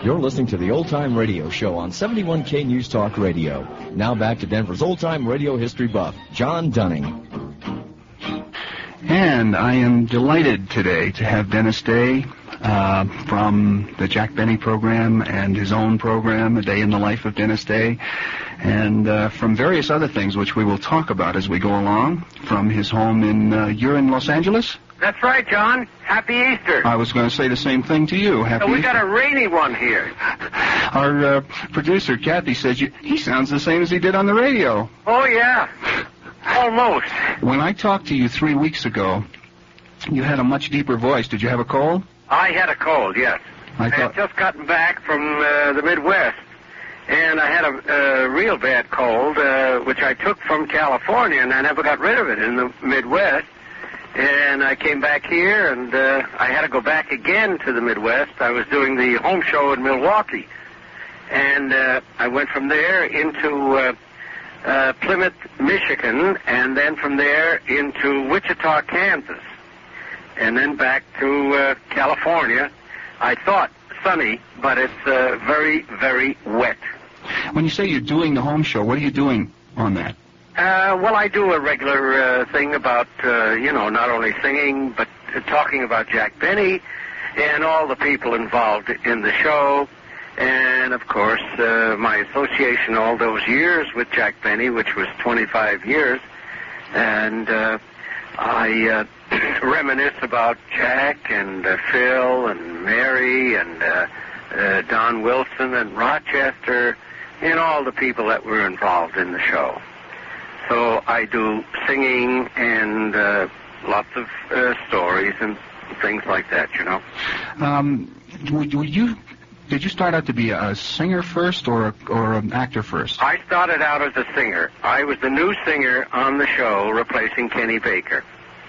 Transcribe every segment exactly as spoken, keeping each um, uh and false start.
You're listening to the Old Time Radio Show on seventy-one K News Talk Radio. Now back to Denver's Old Time Radio history buff, John Dunning. And I am delighted today to have Dennis Day uh, from the Jack Benny program and his own program, A Day in the Life of Dennis Day, and uh, from various other things which we will talk about as we go along, from his home in, uh, you're in Los Angeles? That's right, John. Happy Easter. I was going to say the same thing to you. Happy so we Easter. got a rainy one here. Our uh, producer, Kathy, says you, he sounds the same as he did on the radio. Oh, yeah. Almost. When I talked to you three weeks ago, you had a much deeper voice. Did you have a cold? I had a cold, yes. I, I thought... had just gotten back from uh, the Midwest, and I had a, a real bad cold, uh, which I took from California, and I never got rid of it in the Midwest. And I came back here, and uh, I had to go back again to the Midwest. I was doing the home show in Milwaukee. And uh, I went from there into uh, uh, Plymouth, Michigan, and then from there into Wichita, Kansas. And then back to uh, California. I thought sunny, but it's uh, very, very wet. When you say you're doing the home show, what are you doing on that? Uh, well, I do a regular uh, thing about, uh, you know, not only singing, but uh, talking about Jack Benny and all the people involved in the show. And, of course, uh, my association all those years with Jack Benny, which was twenty-five years. And uh, I uh, reminisce about Jack and uh, Phil and Mary and uh, uh, Don Wilson and Rochester and all the people that were involved in the show. So I do singing and uh, lots of uh, stories and things like that, you know. Um, would, would you, did you start out to be a singer first or, or an actor first? I started out as a singer. I was the new singer on the show, replacing Kenny Baker.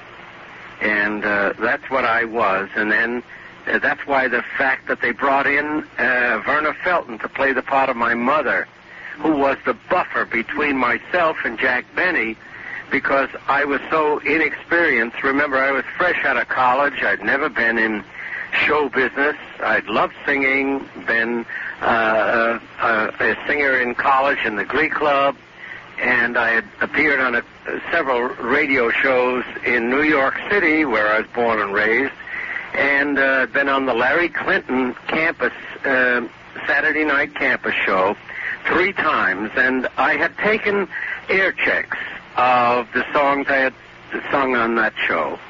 And uh, that's what I was. And then uh, that's why the fact that they brought in uh, Verna Felton to play the part of my mother, who was the buffer between myself and Jack Benny, because I was so inexperienced. Remember, I was fresh out of college. I'd never been in show business. I'd loved singing, been uh, a, a singer in college in the Glee Club, and I had appeared on a, several radio shows in New York City, where I was born and raised, and uh, been on the Larry Clinton campus, uh, Saturday night campus show, three times, and I had taken air checks of the songs I had sung on that show,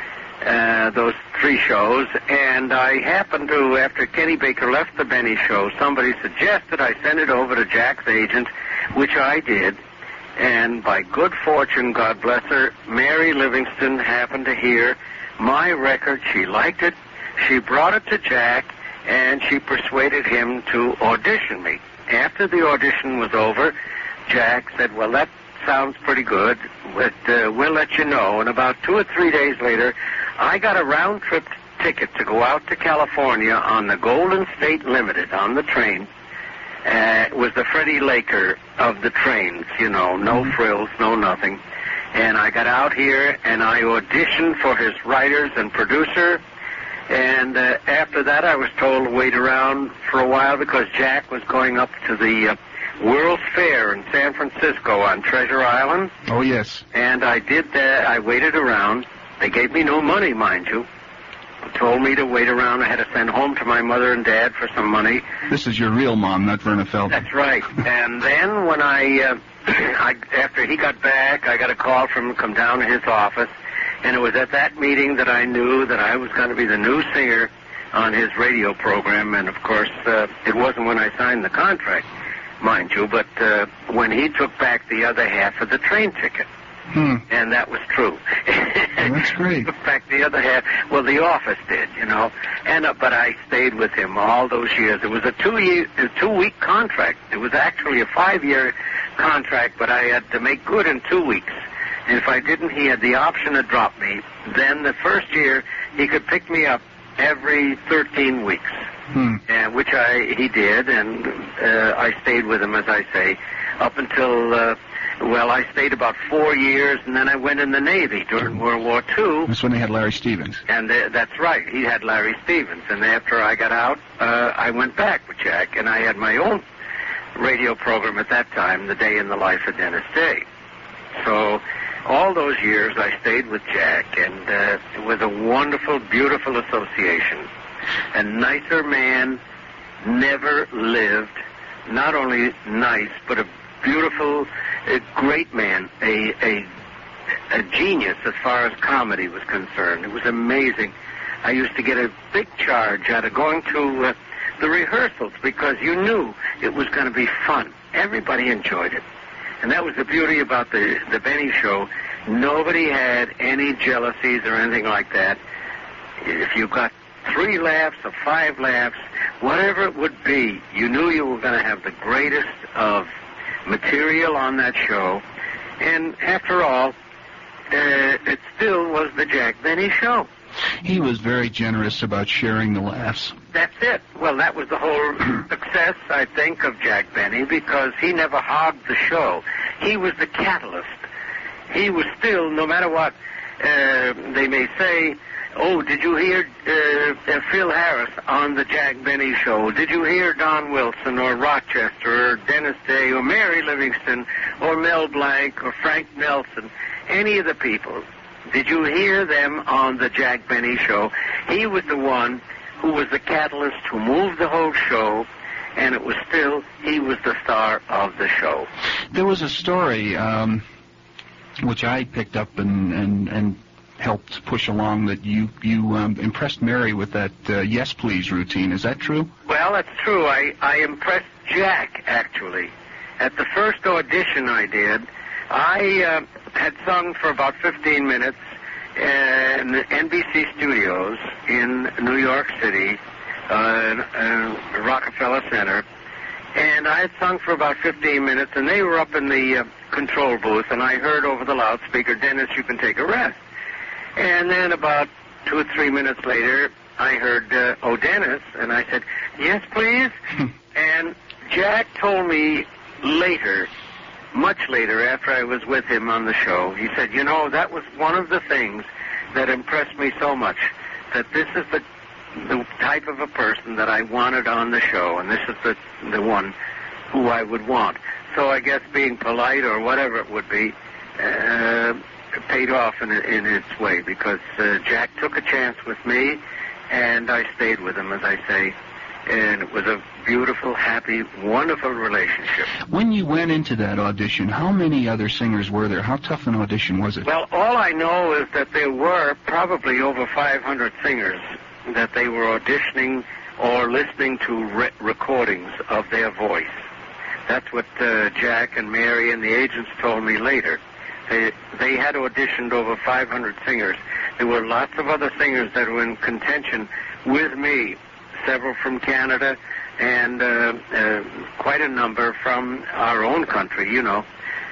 uh, those three shows, and I happened to, after Kenny Baker left the Benny show, somebody suggested I send it over to Jack's agent, which I did, and by good fortune, God bless her, Mary Livingston happened to hear my record. She liked it. She brought it to Jack, and she persuaded him to audition me. After the audition was over, Jack said, well, that sounds pretty good, but uh, we'll let you know. And about two or three days later, I got a round-trip ticket to go out to California on the Golden State Limited on the train. Uh, it was the Freddie Laker of the trains, you know, no frills, no nothing. And I got out here, and I auditioned for his writers and producer. And uh, after that, I was told to wait around for a while because Jack was going up to the uh, World's Fair in San Francisco on Treasure Island. Oh, yes. And I did that. I waited around. They gave me no money, mind you. Told me to wait around. I had to send home to my mother and dad for some money. This is your real mom, not Verna Felton. That's right. And then when I, uh, I, after he got back, I got a call from him to come down to his office. And it was at that meeting that I knew that I was going to be the new singer on his radio program. And, of course, uh, it wasn't when I signed the contract, mind you, but uh, when he took back the other half of the train ticket. Hmm. And that was true. Well, that's great. He took back the other half. Well, the office did, you know. And uh, but I stayed with him all those years. It was a two-year, a two-week contract. It was actually a five-year contract, but I had to make good in two weeks. And if I didn't, he had the option to drop me. Then the first year, he could pick me up every thirteen weeks, hmm. uh, which I he did, and uh, I stayed with him, as I say, up until uh, well, I stayed about four years, and then I went in the Navy during World War Two. That's when they had Larry Stevens. And uh, that's right. He had Larry Stevens. And after I got out, uh, I went back with Jack, and I had my own radio program at that time, The Day in the Life of Dennis Day. So all those years I stayed with Jack, and uh, it was a wonderful, beautiful association. A nicer man never lived. Not only nice, but a beautiful, a great man, a, a a genius as far as comedy was concerned. It was amazing. I used to get a big charge out of going to uh, the rehearsals because you knew it was going to be fun. Everybody enjoyed it. And that was the beauty about the, the Benny Show. Nobody had any jealousies or anything like that. If you got three laughs or five laughs, whatever it would be, you knew you were going to have the greatest of material on that show. And after all, uh, it still was the Jack Benny Show. He was very generous about sharing the laughs. That's it. Well, that was the whole success, I think, of Jack Benny, because he never hogged the show. He was the catalyst. He was still, no matter what uh, they may say, oh, did you hear uh, Phil Harris on the Jack Benny Show? Did you hear Don Wilson or Rochester or Dennis Day or Mary Livingston or Mel Blanc or Frank Nelson? Any of the people. Did you hear them on the Jack Benny Show? He was the one who was the catalyst who moved the whole show, and it was still, he was the star of the show. There was a story um, which I picked up and, and, and helped push along that you, you um, impressed Mary with that uh, Yes Please routine. Is that true? Well, that's true. I, I impressed Jack, actually. At the first audition I did, I uh, had sung for about fifteen minutes in the N B C studios in New York City, uh, uh, Rockefeller Center, and I had sung for about fifteen minutes, and they were up in the uh, control booth, and I heard over the loudspeaker, Dennis, you can take a rest. And then about two or three minutes later, I heard, uh, oh, Dennis, and I said, yes, please. And Jack told me later, much later, after I was with him on the show, he said, you know, that was one of the things that impressed me so much, that this is the the type of a person that I wanted on the show, and this is the the one who I would want. So I guess being polite or whatever it would be uh, paid off in, in its way, because uh, Jack took a chance with me, and I stayed with him, as I say. And it was a beautiful, happy, wonderful relationship. When you went into that audition, how many other singers were there? How tough an audition was it? Well, all I know is that there were probably over five hundred singers that they were auditioning or listening to re- recordings of their voice. That's what uh, Jack and Mary and the agents told me later. They, they had auditioned over five hundred singers. There were lots of other singers that were in contention with me. Several from Canada, and uh, uh, quite a number from our own country, you know,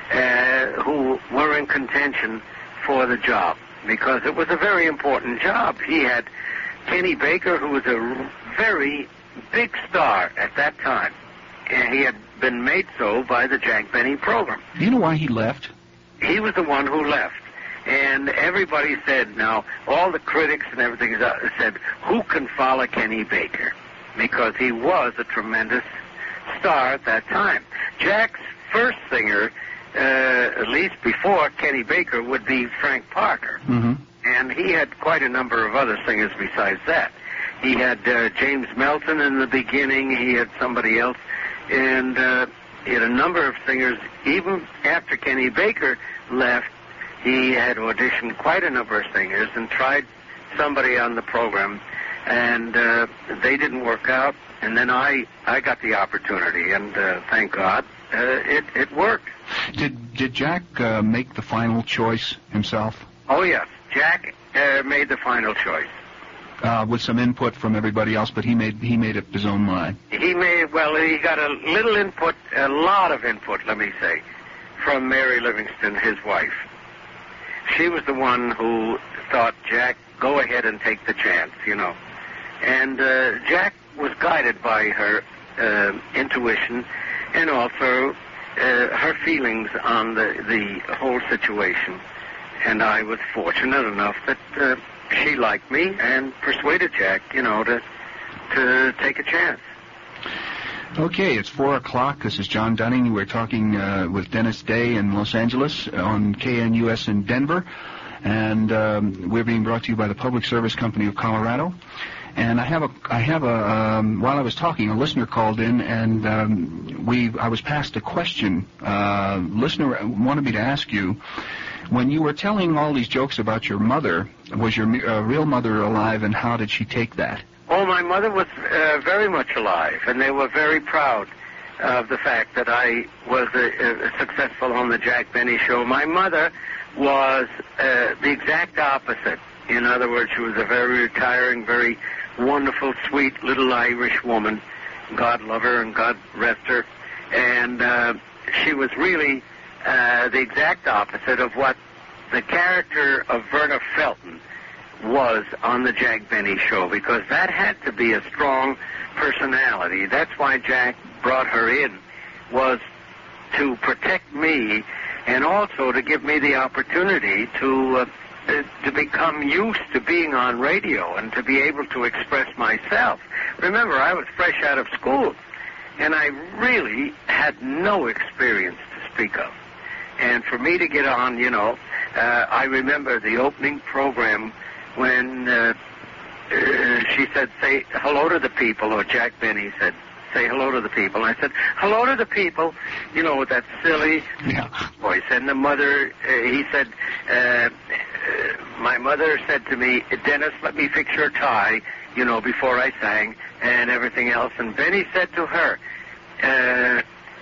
uh, who were in contention for the job, because it was a very important job. He had Kenny Baker, who was a very big star at that time, and he had been made so by the Jack Benny program. Do you know why he left? He was the one who left. And everybody said, now, all the critics and everything said, who can follow Kenny Baker? Because he was a tremendous star at that time. Jack's first singer, uh, at least before Kenny Baker, would be Frank Parker. Mm-hmm. And he had quite a number of other singers besides that. He had uh, James Melton in the beginning. He had somebody else. And uh, he had a number of singers. Even after Kenny Baker left, he had auditioned quite a number of singers and tried somebody on the program, and uh, they didn't work out. And then I, I got the opportunity, and uh, thank God, uh, it, it worked. Did did Jack uh, make the final choice himself? Oh, yes. Jack uh, made the final choice. Uh, with some input from everybody else, but he made he made up his own mind. He made, well, he got a little input, a lot of input, let me say, from Mary Livingston, his wife. She was the one who thought, Jack, go ahead and take the chance, you know. And uh, Jack was guided by her uh, intuition, and also uh, her feelings on the, the whole situation. And I was fortunate enough that uh, she liked me and persuaded Jack, you know, to to take a chance. Okay, it's four o'clock. This is John Dunning. We're talking uh, with Dennis Day in Los Angeles on K N U S in Denver. And um, we're being brought to you by the Public Service Company of Colorado. And I have a, I have a, um, while I was talking, a listener called in, and um, we, I was passed a question. Uh, listener wanted me to ask you, when you were telling all these jokes about your mother, was your uh, real mother alive, and how did she take that? Oh, my mother was uh, very much alive, and they were very proud of the fact that I was uh, uh, successful on the Jack Benny show. My mother was uh, the exact opposite. In other words, she was a very retiring, very wonderful, sweet little Irish woman. God love her and God rest her. And uh, she was really uh, the exact opposite of what the character of Verna Felton was on the Jack Benny show, because that had to be a strong personality. That's why Jack brought her in, was to protect me and also to give me the opportunity to uh, to become used to being on radio and to be able to express myself. Remember, I was fresh out of school, and I really had no experience to speak of. And for me to get on, you know, uh, I remember the opening program when uh, uh, she said, say hello to the people, or Jack Benny said, say hello to the people. And I said, hello to the people, you know, with that silly yeah. voice. And the mother, uh, he said, uh, uh, my mother said to me, Dennis, let me fix your tie, you know, before I sang, and everything else. And Benny said to her, uh,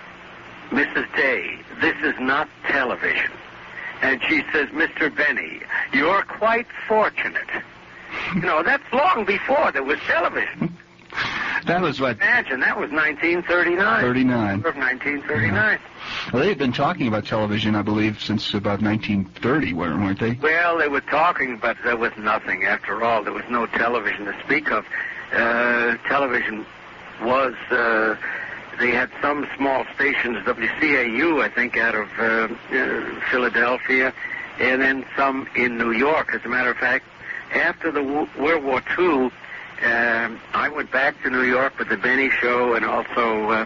Missus Day, this is not television. And she says, Mister Benny, you're quite fortunate. You know, that's long before there was television. That was what? Imagine, that was nineteen thirty-nine. thirty-nine. Of nineteen thirty-nine. Yeah. Well, they had been talking about television, I believe, since about nineteen thirty, weren't they? Well, they were talking, but there was nothing. After all, there was no television to speak of. Uh, television was, uh, they had some small stations, W C A U, I think, out of uh, uh, Philadelphia, and then some in New York. As a matter of fact, after the w- World War Two, Um, I went back to New York with the Benny Show and also uh,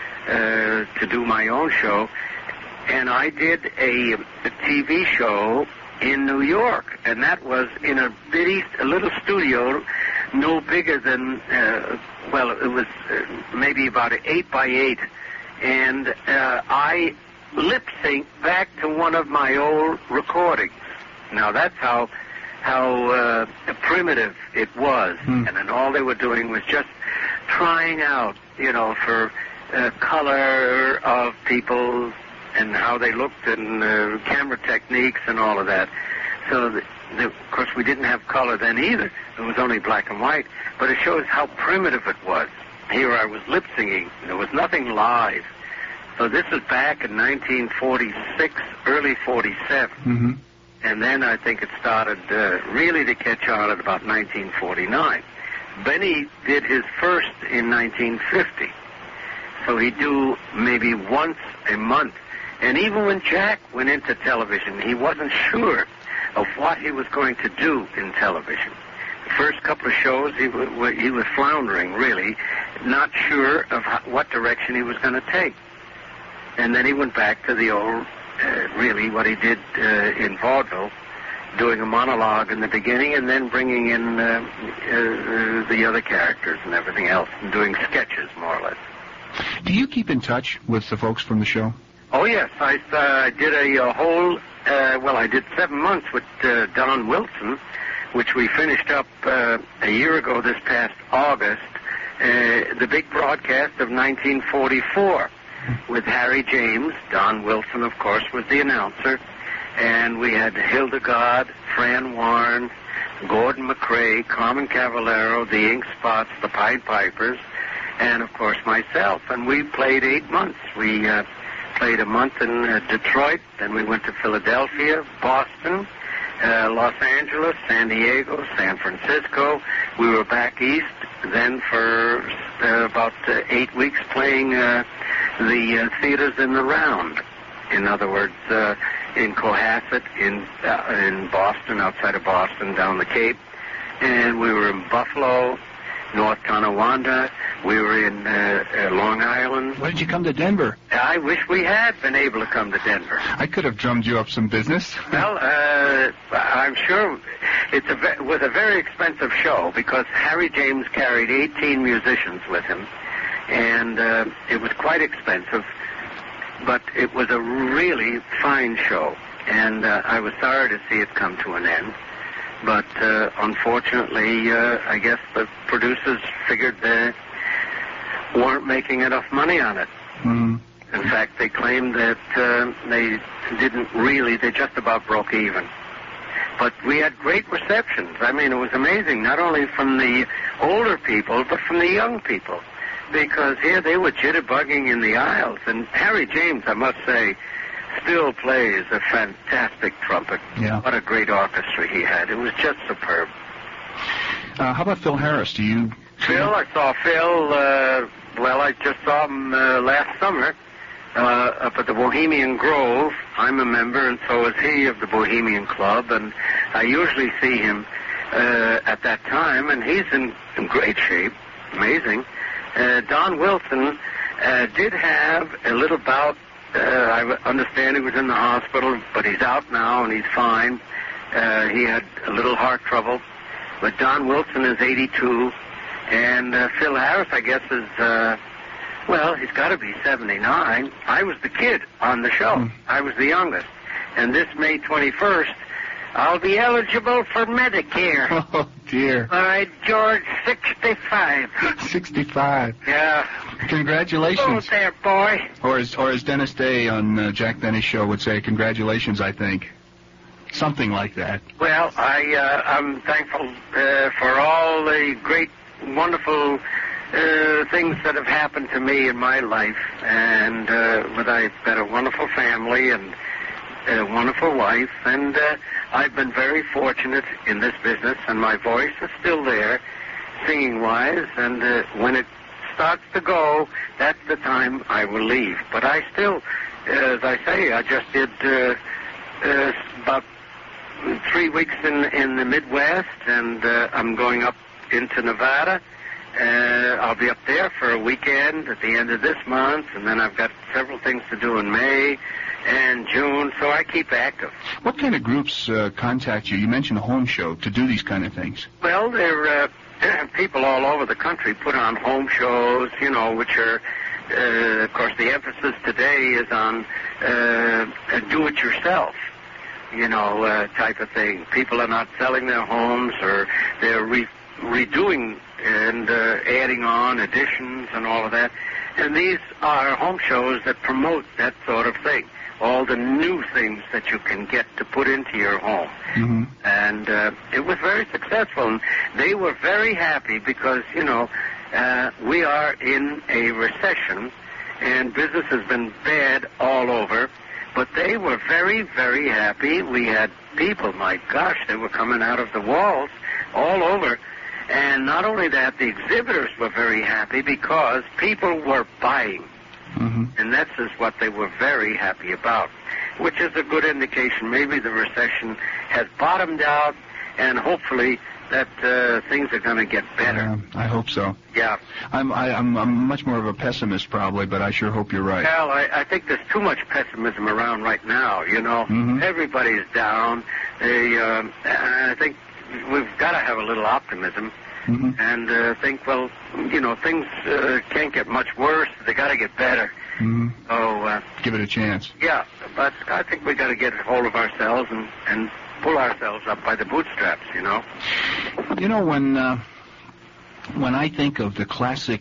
uh, to do my own show. And I did a, a T V show in New York, and that was in a bitty, a little studio, no bigger than, uh, well, it was uh, maybe about eight by eight. And uh, I lip-synced back to one of my old recordings. Now, that's how... how uh, primitive it was. Hmm. And then all they were doing was just trying out, you know, for uh, color of people and how they looked and uh, camera techniques and all of that. So, the, the, of course, we didn't have color then either. It was only black and white. But it shows how primitive it was. Here I was lip-singing. There was nothing live. So this was back in nineteen forty-six, early forty-seven. Mm-hmm. And then I think it started uh, really to catch on at about nineteen forty-nine. Benny did his first in nineteen fifty. So he'd do maybe once a month. And even when Jack went into television, he wasn't sure of what he was going to do in television. The first couple of shows, he, w- he was floundering, really, not sure of how, what direction he was going to take. And then he went back to the old... Uh, really what he did uh, in vaudeville, doing a monologue in the beginning and then bringing in uh, uh, the other characters and everything else, and doing sketches, more or less. Do you keep in touch with the folks from the show? Oh, yes. I uh, did a, a whole, uh, well, I did seven months with uh, Don Wilson, which we finished up uh, a year ago this past August, uh, the big broadcast of nineteen forty-four. With Harry James. Don Wilson, of course, was the announcer. And we had Hildegard, Fran Warren, Gordon McRae, Carmen Cavallero, the Ink Spots, the Pied Pipers, and, of course, myself. And we played eight months. We uh, played a month in uh, Detroit, then we went to Philadelphia, Boston, uh, Los Angeles, San Diego, San Francisco. We were back east then for uh, about uh, eight weeks playing uh, the uh, theaters in the round. In other words, uh, in Cohasset, in uh, in Boston, outside of Boston, down the Cape, and we were in Buffalo, North Tonawanda. We were in uh, uh, Long Island. Why did you come to Denver? I wish we had been able to come to Denver. I could have drummed you up some business. Well, uh, I'm sure it's a ve- was a very expensive show because Harry James carried eighteen musicians with him, and uh, it was quite expensive. But it was a really fine show, and uh, I was sorry to see it come to an end. But uh, unfortunately, uh, I guess the producers figured they weren't making enough money on it. Mm. In fact, they claimed that uh, they didn't really, they just about broke even. But we had great receptions. I mean, it was amazing, not only from the older people, but from the young people. Because here they were jitterbugging in the aisles. And Harry James, I must say, still plays a fantastic trumpet. Yeah. What a great orchestra he had. It was just superb. Uh, how about Phil Harris? Do you... Phil, I saw Phil, uh, well, I just saw him uh, last summer uh, up at the Bohemian Grove. I'm a member, and so is he, of the Bohemian Club. And I usually see him uh, at that time, and he's in, in great shape. Amazing. Uh, Don Wilson uh, did have a little bout. Uh, I understand he was in the hospital, but he's out now and he's fine. Uh, he had a little heart trouble. But Don Wilson is eighty-two, and uh, Phil Harris, I guess, is, uh, well, he's got to be seventy-nine. I was the kid on the show. Mm. I was the youngest. And this May twenty-first, I'll be eligible for Medicare. Oh, dear. By George, sixty-five. sixty-five. Yeah. Congratulations. Oh, there, boy. Or as, or as Dennis Day on uh, Jack Benny's show would say, congratulations, I think. Something like that. Well, I, uh, I'm thankful uh, for all the great, wonderful uh, things that have happened to me in my life. And uh, with I've got a wonderful family and a wonderful wife, and uh, I've been very fortunate in this business, and my voice is still there, singing-wise, and uh, when it starts to go, that's the time I will leave. But I still, as I say, I just did uh, uh, about three weeks in, in the Midwest, and uh, I'm going up into Nevada. Uh, I'll be up there for a weekend at the end of this month, and then I've got several things to do in May and June, so I keep active. What kind of groups uh, contact you? You mentioned a home show to do these kind of things. Well, there uh, people all over the country put on home shows, you know, which are, uh, of course, the emphasis today is on uh, do-it-yourself, you know, uh, type of thing. People are not selling their homes, or they're re- redoing and uh, adding on additions and all of that. And these are home shows that promote that sort of thing. All the new things that you can get to put into your home. Mm-hmm. And uh, it was very successful. And they were very happy because, you know, uh, we are in a recession and business has been bad all over. But they were very, very happy. We had people, my gosh, they were coming out of the walls all over. And not only that, the exhibitors were very happy because people were buying. Mm-hmm. And that's is what they were very happy about, which is a good indication. Maybe the recession has bottomed out, and hopefully that uh, things are going to get better. Uh, I hope so. Yeah. I'm, I, I'm I'm much more of a pessimist probably, but I sure hope you're right. Well, I, I think there's too much pessimism around right now, you know. Mm-hmm. Everybody's down. They, uh, I think we've got to have a little optimism. Mm-hmm. And uh, think, well, you know, things uh, can't get much worse. They got to get better. Mm-hmm. So uh, give it a chance. Yeah, but I think we got to get a hold of ourselves and, and pull ourselves up by the bootstraps. You know. You know, when uh, when I think of the classic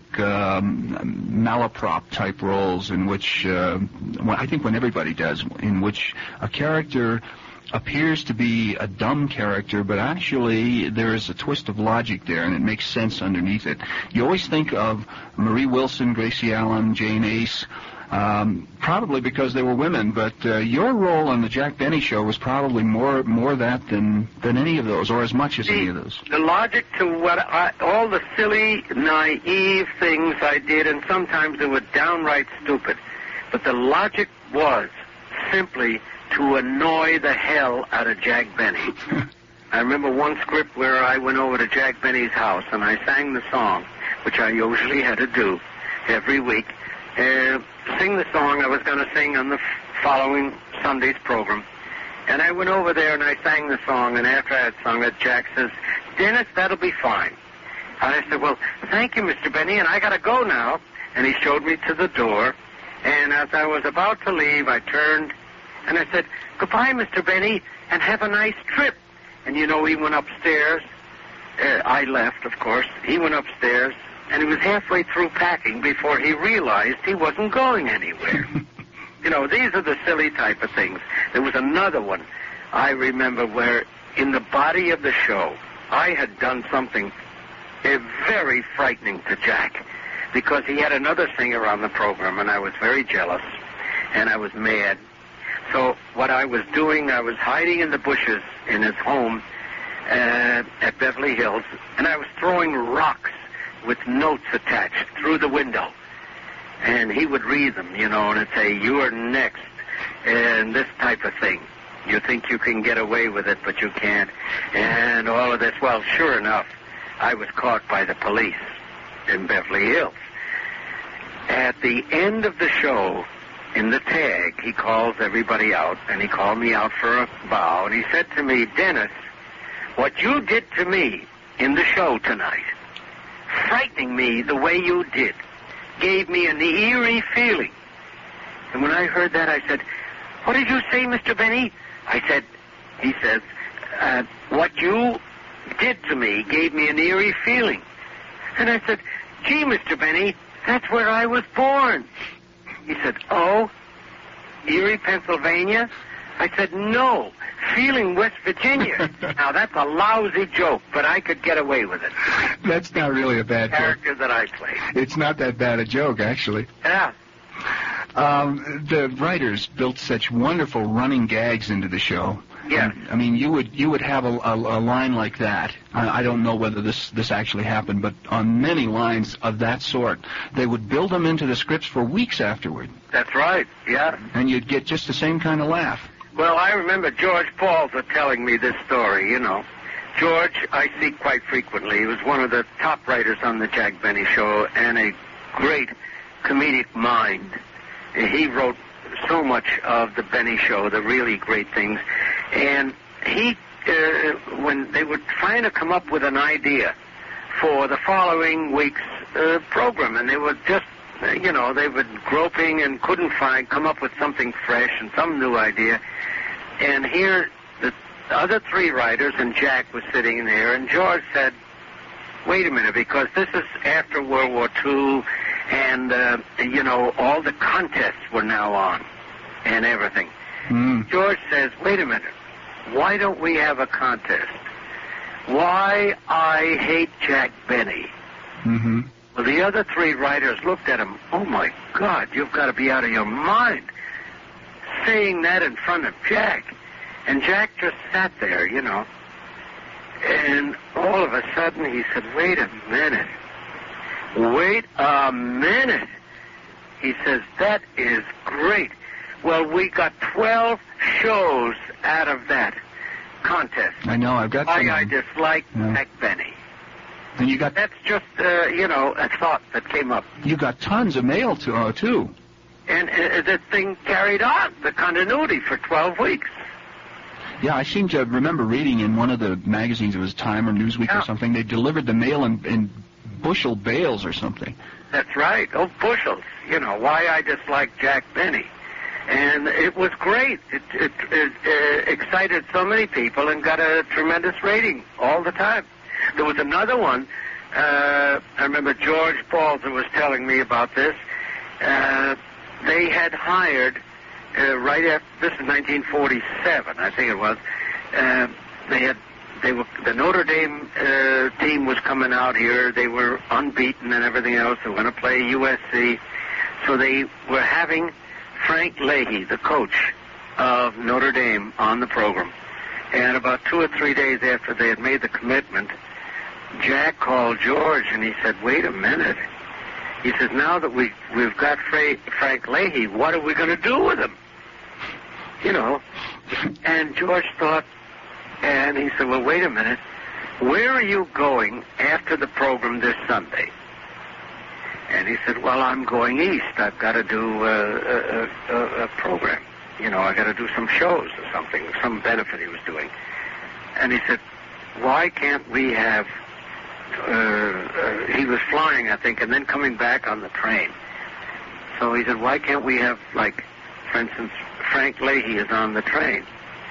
um, malaprop type roles, in which uh, well, I think when everybody does, in which a character appears to be a dumb character, but actually there is a twist of logic there, and it makes sense underneath it. You always think of Marie Wilson, Gracie Allen, Jane Ace, Um, probably because they were women, but uh, your role on the Jack Benny Show was probably more more that than than any of those, or as much as the, any of those. The logic to what I, all the silly, naive things I did, and sometimes they were downright stupid, but the logic was simply to annoy the hell out of Jack Benny. I remember one script where I went over to Jack Benny's house and I sang the song, which I usually had to do every week. Uh, sing the song I was going to sing on the f- following Sunday's program. And I went over there and I sang the song, and after I had sung it, Jack says, "Dennis, that'll be fine." And I said, "Well, thank you, Mister Benny, and I got to go now." And he showed me to the door, and as I was about to leave, I turned and I said, "Goodbye, Mister Benny, and have a nice trip." And, you know, he went upstairs. Uh, I left, of course. He went upstairs, and he was halfway through packing before he realized he wasn't going anywhere. You know, these are the silly type of things. There was another one I remember where in the body of the show, I had done something uh, very frightening to Jack because he had another singer on the program, and I was very jealous, and I was mad. So what I was doing, I was hiding in the bushes in his home uh, at Beverly Hills, and I was throwing rocks with notes attached through the window. And he would read them, you know, and it'd say, "You're next," and this type of thing. You think you can get away with it, but you can't. And all of this. Well, sure enough, I was caught by the police in Beverly Hills. At the end of the show, in the tag, he calls everybody out, and he called me out for a bow, and he said to me, "Dennis, what you did to me in the show tonight, frightening me the way you did, gave me an eerie feeling." And when I heard that, I said, "What did you say, Mister Benny?" I said, he says, uh, "What you did to me gave me an eerie feeling." And I said, "Gee, Mister Benny, that's where I was born." He said, "Oh, Erie, Pennsylvania?" I said, "No, Feeling, West Virginia." Now, that's a lousy joke, but I could get away with it. That's not really a bad character joke. that I played. It's not that bad a joke, actually. Yeah. Um, the writers built such wonderful running gags into the show. Yes. I mean, you would you would have a, a, a line like that. I, I don't know whether this, this actually happened, but on many lines of that sort, they would build them into the scripts for weeks afterward. That's right, yeah. And you'd get just the same kind of laugh. Well, I remember George Balzer telling me this story, you know. George, I see quite frequently. He was one of the top writers on the Jack Benny Show and a great comedic mind. He wrote so much of the Benny Show, the really great things. And he, uh, when they were trying to come up with an idea for the following week's uh, program, and they were just, uh, you know, they were groping and couldn't find, come up with something fresh and some new idea. And here, the other three writers and Jack was sitting there, and George said, "Wait a minute, because this is after World War Two, and, uh, you know, all the contests were now on and everything." Mm. George says, "Wait a minute, why don't we have a contest? Why I Hate Jack Benny?" Mm-hmm. Well, the other three writers looked at him. "Oh, my God, you've got to be out of your mind, saying that in front of Jack." And Jack just sat there, you know. And all of a sudden he said, "Wait a minute. Wait a minute." He says, "That is great. Well, we got twelve shows out of that contest." I know, I've got Why some. I dislike Yeah. Jack Benny. And you got That's just, uh, you know, a thought that came up. you got tons of mail to, uh, too. And uh, the thing carried on, the continuity, for twelve weeks. Yeah, I seem to remember reading in one of the magazines, it was Time or Newsweek Yeah. or something, they delivered the mail in, in bushel bales or something. That's right. Oh, bushels. You know, why I dislike Jack Benny. And it was great. It, it, it uh, excited so many people and got a tremendous rating all the time. There was another one. Uh, I remember George Balzer was telling me about this. Uh, they had hired, uh, right after, this is nineteen forty-seven, I think it was, uh, they had, they were, the Notre Dame uh, team was coming out here. They were unbeaten and everything else. They were going to play U S C. So they were having Frank Leahy, the coach of Notre Dame, on the program. And about two or three days after they had made the commitment, Jack called George and he said, wait a minute. He says, now that we, we've got Fra- Frank Leahy, what are we going to do with him? You know. And George thought, and he said, well, wait a minute. Where are you going after the program this Sunday? And he said, well, I'm going east. I've got to do a, a, a, a program. You know, I got to do some shows or something, some benefit he was doing. And he said, why can't we have, uh, uh, he was flying, I think, and then coming back on the train. So he said, why can't we have, like, for instance, Frank Leahy is on the train.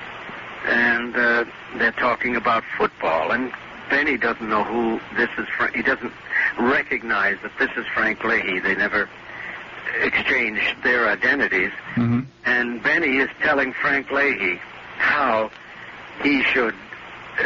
And uh, they're talking about football, and Benny doesn't know who this is. Fra- he doesn't recognize that this is Frank Leahy. They never exchanged their identities. Mm-hmm. And Benny is telling Frank Leahy how he should, uh,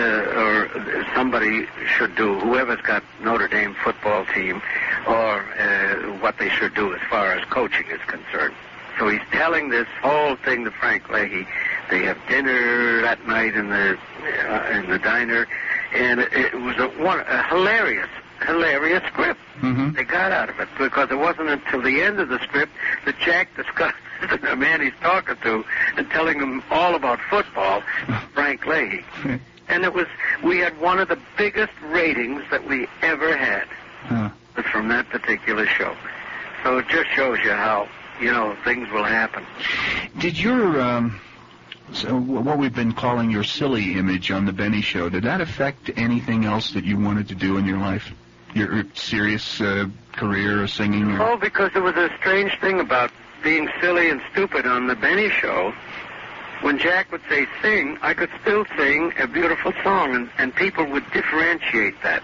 or somebody should do, whoever's got Notre Dame football team, or uh, what they should do as far as coaching is concerned. So he's telling this whole thing to Frank Leahy. They have dinner that night in the uh, in the diner, and it, it was a, one, a hilarious, hilarious script Mm-hmm. they got out of it, because it wasn't until the end of the script that Jack discussed the man he's talking to and telling him all about football, Frank Leahy. And it was, we had one of the biggest ratings that we ever had Huh. was from that particular show. So it just shows you how, you know, things will happen. Did your, um, so what we've been calling your silly image on the Benny Show, did that affect anything else that you wanted to do in your life? Your serious uh, career or singing? Or... Oh, because there was a strange thing about being silly and stupid on the Benny Show. When Jack would say sing, I could still sing a beautiful song, and, and people would differentiate that.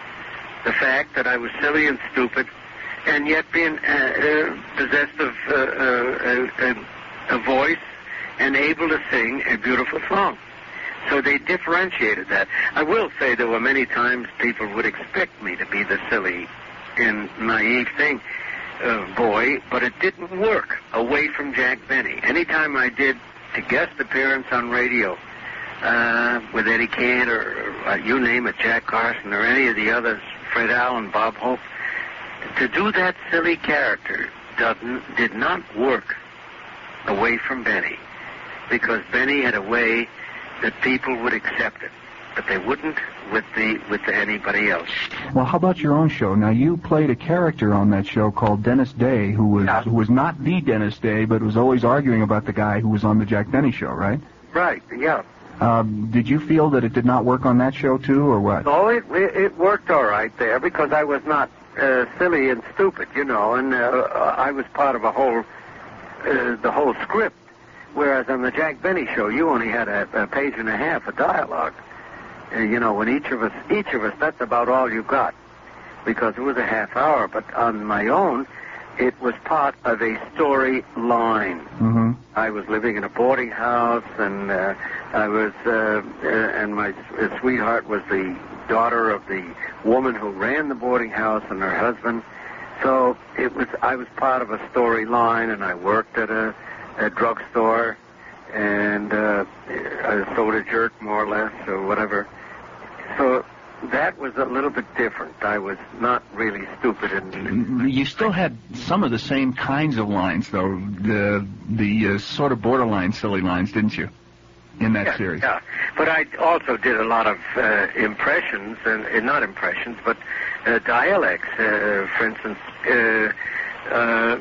The fact that I was silly and stupid, and yet being uh, uh, possessed of uh, uh, a, a voice and able to sing a beautiful song. So they differentiated that. I will say there were many times people would expect me to be the silly and naive thing, uh, boy, but it didn't work away from Jack Benny. Anytime I did a guest appearance on radio uh, with Eddie Cantor, or uh, you name it, Jack Carson, or any of the others, Fred Allen, Bob Hope, to do that silly character doesn't, did not work away from Benny, because Benny had a way that people would accept it, but they wouldn't with the with the anybody else. Well, how about your own show? Now, you played a character on that show called Dennis Day, who was Yeah. who was not the Dennis Day, but was always arguing about the guy who was on the Jack Benny Show, right? Right, yeah. Um, did you feel that it did not work on that show, too, or what? No, it, it, it worked all right there, because I was not uh, silly and stupid, you know, and uh, I was part of a whole, uh, the whole script. Whereas on the Jack Benny Show, you only had a, a page and a half of dialogue. Uh, you know, when each of us, each of us, that's about all you got, because it was a half hour. But on my own, it was part of a storyline. Mm-hmm. I was living in a boarding house, and uh, I was, uh, uh, and my uh, sweetheart was the daughter of the woman who ran the boarding house, and her husband. So it was, I was part of a storyline, and I worked at a a drugstore, and uh, a soda jerk, more or less, or whatever. So that was a little bit different. I was not really stupid. And You still had some of the same kinds of lines, though, the the uh, sort of borderline silly lines, didn't you, in that yeah, series? Yeah, but I also did a lot of uh, impressions, and, and not impressions, but uh, dialects. Uh, for instance, uh, uh,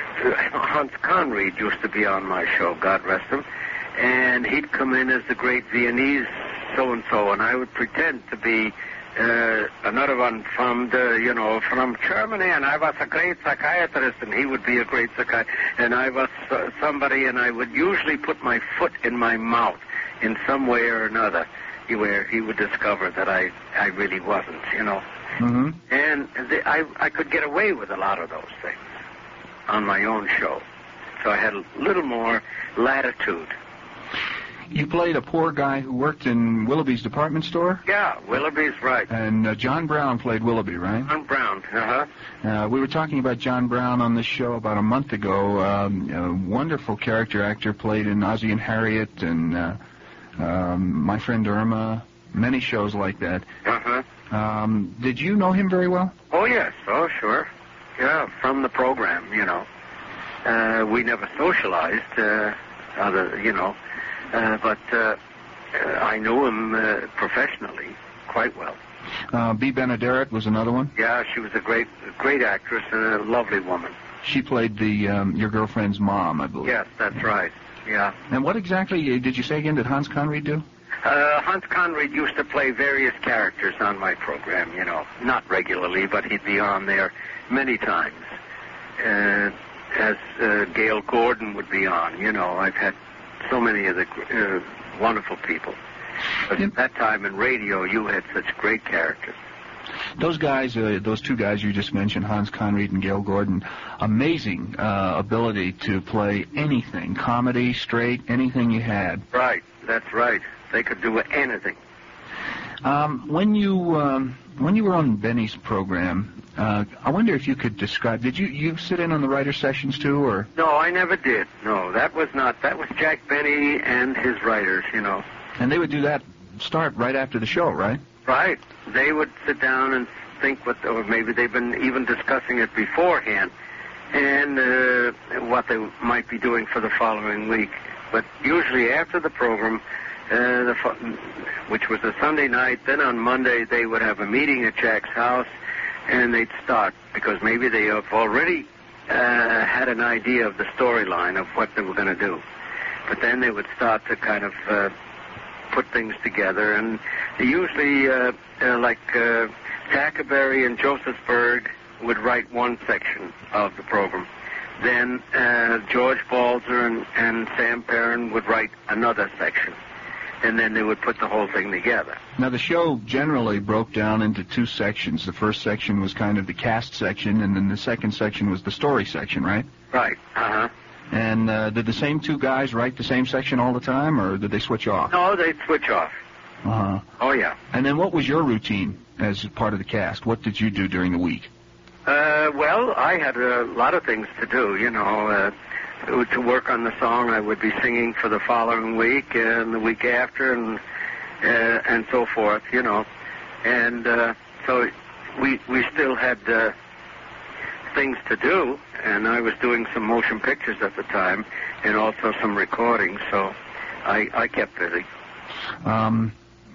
Hans Conried used to be on my show, God rest him, and he'd come in as the great Viennese so-and-so, and I would pretend to be uh, another one from the, you know, from Germany, and I was a great psychiatrist, and he would be a great psychiatrist, and I was uh, somebody, and I would usually put my foot in my mouth in some way or another, where he would discover that I, I really wasn't, you know. Mm-hmm. And the, I, I could get away with a lot of those things on my own show. So I had a little more latitude. You played a poor guy who worked in Willoughby's department store? Yeah, Willoughby's, right. And uh, John Brown played Willoughby, right? John Brown, uh-huh. Uh, we were talking about John Brown on this show about a month ago. Um, a wonderful character actor, played in Ozzie and Harriet and uh, um, My Friend Irma, many shows like that. Uh-huh. Um, did you know him very well? Oh, yes. Oh, sure. Yeah, from the program, you know. Uh, we never socialized, uh, other, you know, uh, but uh, I knew him uh, professionally quite well. Uh, Bea Benaderet was another one? Yeah, she was a great, great actress and a lovely woman. She played the um, your girlfriend's mom, I believe. Yes, that's right. Yeah. And what exactly, did you say again, did Hans Conried do? Uh, Hans Conried used to play various characters on my program, you know, not regularly, but he'd be on there many times. Uh, as uh, Gail Gordon would be on, you know, I've had so many of the uh, wonderful people. But Yep. at that time in radio, you had such great characters. Those guys, uh, those two guys you just mentioned, Hans Conried and Gail Gordon, amazing uh, ability to play anything, comedy, straight, anything you had. Right, that's right. They could do anything. Um, when you um, when you were on Benny's program, uh, I wonder if you could describe. Did you you sit in on the writer sessions too, or? No, I never did. No, that was not. That was Jack Benny and his writers, you know. And they would do that start right after the show, right? Right. They would sit down and think what, or maybe they've been even discussing it beforehand, and uh, what they might be doing for the following week. But usually after the program, uh, the fo- which was a Sunday night, then on Monday they would have a meeting at Jack's house, and they'd start, because maybe they have already uh, had an idea of the storyline of what they were going to do. But then they would start to kind of uh, put things together, and usually, uh, uh, like uh, Tackerberry and Josephsburg would write one section of the program. Then uh, George Balzer and, and Sam Perrin would write another section, and then they would put the whole thing together. Now, the show generally broke down into two sections. The first section was kind of the cast section, and then the second section was the story section, right? Right. Uh-huh. And uh, did the same two guys write the same section all the time, or did they switch off? No, they'd switch off. Uh-huh. Oh, yeah. And then what was your routine as part of the cast? What did you do during the week? Uh, well, I had a lot of things to do, you know. Uh, to work on the song I would be singing for the following week and the week after, and uh, and so forth, you know. And uh, so we we still had uh, things to do, and I was doing some motion pictures at the time and also some recordings, so I, I kept busy. Um,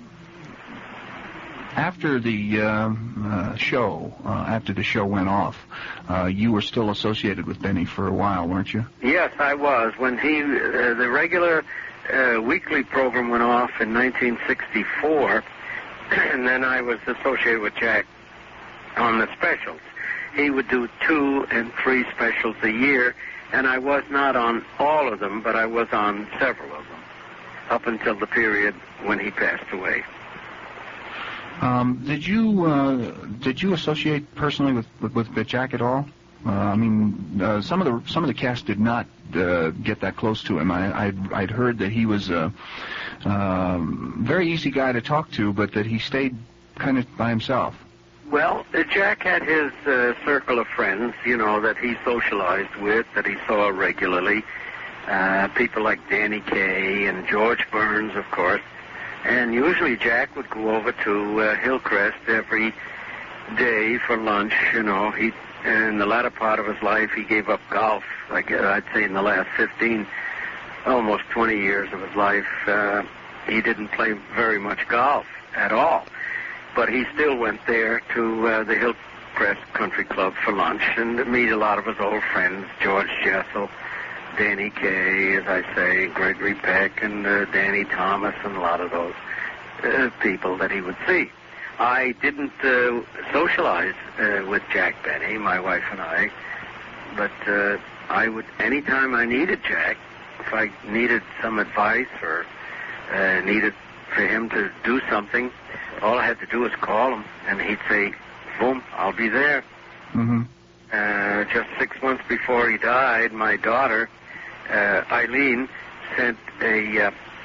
after the uh, uh, show, uh, after the show went off, uh, you were still associated with Benny for a while, weren't you? Yes, I was. When he, uh, the regular uh, weekly program went off in nineteen sixty-four, and then I was associated with Jack on the specials. He would do two and three specials a year, and I was not on all of them, but I was on several of them, up until the period when he passed away. Um, did you uh, did you associate personally with with, with Jack at all? Uh, I mean, uh, some of the some of the cast did not uh, get that close to him. I, I'd, I'd heard that he was a uh, very easy guy to talk to, but that he stayed kind of by himself. Well, uh, Jack had his uh, circle of friends, you know, that he socialized with, that he saw regularly. Uh, people like Danny Kaye and George Burns, of course. And usually Jack would go over to uh, Hillcrest every day for lunch, you know. He, in the latter part of his life, he gave up golf, like uh, I'd say in the last fifteen, almost twenty years of his life. Uh, he didn't play very much golf at all. But he still went there to uh, the Hillcrest Country Club for lunch and to meet a lot of his old friends, George Jessel, Danny Kaye, as I say, Gregory Peck, and uh, Danny Thomas, and a lot of those uh, people that he would see. I didn't uh, socialize uh, with Jack Benny, my wife and I, but uh, I would, anytime I needed Jack, if I needed some advice or uh, needed for him to do something, all I had to do was call him, and he'd say, boom, I'll be there. Mm-hmm. Uh, just six months before he died, my daughter, uh, Eileen, sent a, uh,